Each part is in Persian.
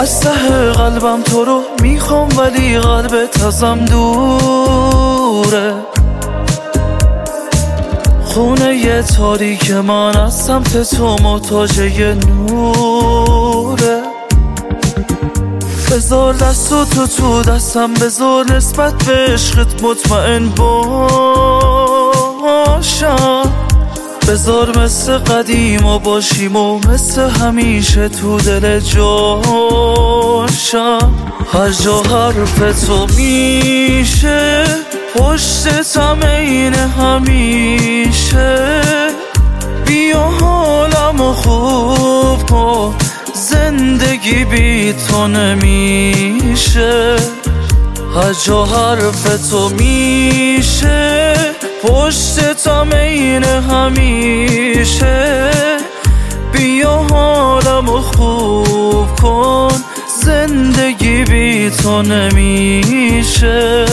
از ته قلبم تو رو میخوام ولی قلبت ازم دوره. خونه یه تاریک من از سمت تو محتاج یه نوره. بذار دستو تو دستم، بذار نسبت به عشقت مطمئن باشم. بذار مثل قدیم و باشیم و مثل همیشه تو دل جاشم. هر جا حرف تو میشه پشتتم عین همیشه. بیا حالمو خوب کن، زندگی بی تو نمیشه. هر جا حرف تو میشه پشتتم عین همیشه. بیا حالمو خوب کن، زندگی بی تو نمیشه.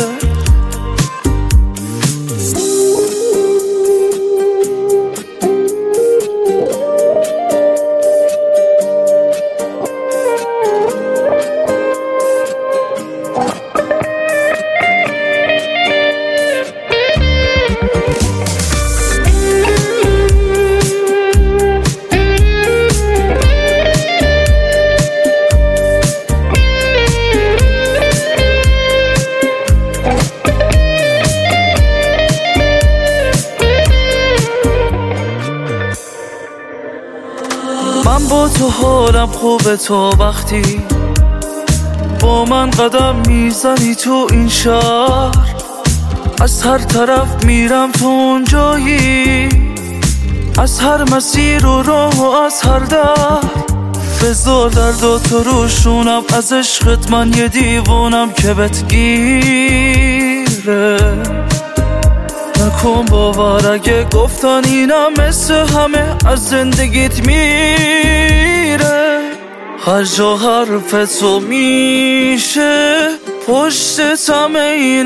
من با تو حالم خوبه، تو وقتی با من قدم میزنی تو این شهر. از هر طرف میرم تو اونجایی، از هر مسیر و راه و از هر در. بذار درد و تو روشونم، از عشقت من یه دیوونم که بهت گیره. نکن باور اگه گفتن اینم مثل همه از زندگیت میره. هر جا حرف تو میشه پشتتم عین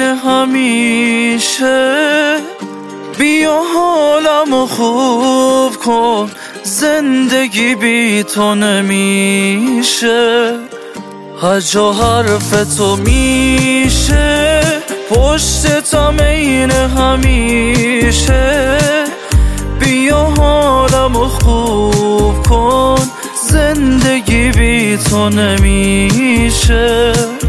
همیشه. بیا حالمو خوب کن، زندگی بی تو نمیشه. هر جا حرف تو میشه پشتتم عین همیشه. بیا حالمو خوب کن، زندگی بی تو نمیشه.